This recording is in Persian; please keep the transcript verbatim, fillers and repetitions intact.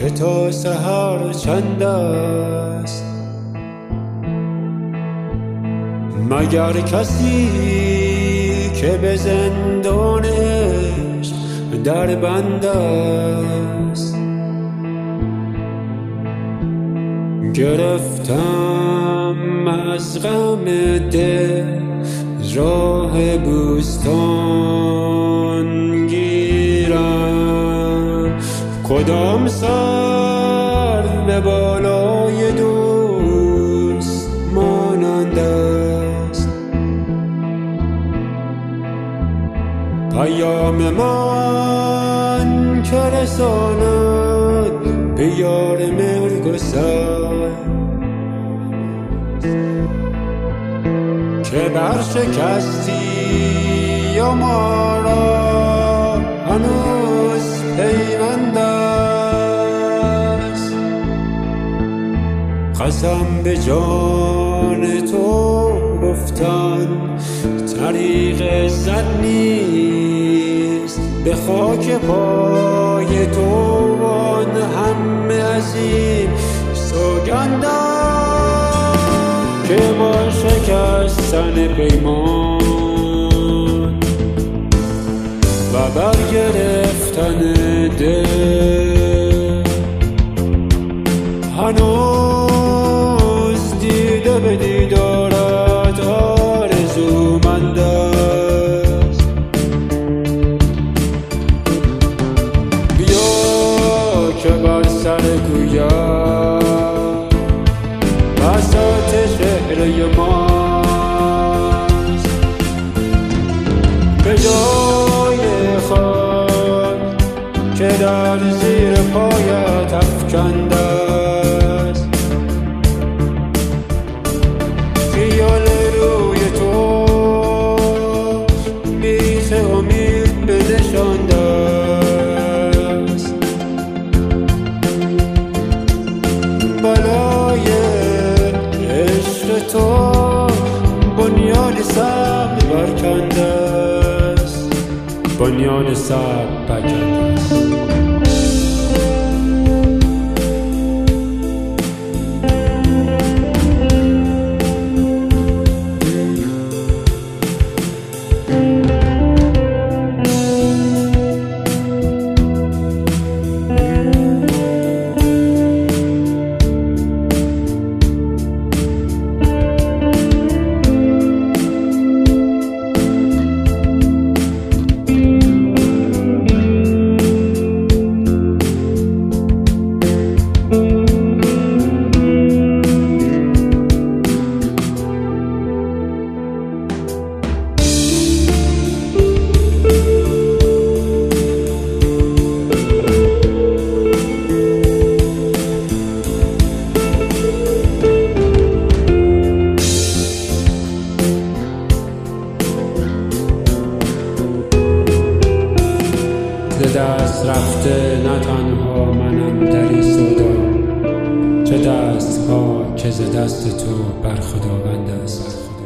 که تا سحر چند است؟ مگر کسی که به زندان عشق در بند است؟ گرفتم از غم دل راه بوستان گیرم، کدام سر به بالای دوست مانند است؟ پیام من که رساند به یار مرگسار، که برشکستی و ما را هنوز پیوند است. قسم به جان تو گفتن طریق عزت نیست، به خاک پای تو آن همه عظیم سوگند که با شکستن پیمان و برگرفتن دل هنوز دیده به دیدارت آرزومند است. بیا که بر سر کویم بساط شعر ماست، به جای خاک که در زیر پایت افکنده است. خیال روی تو بیخ امید بنشانده است. بالای تو بنیان صبر برکنده است، بنیان صبر برکنده است. دست رفته نه تنها منم در این سودا، چه دست ها که ز دست تو بر خداوند است.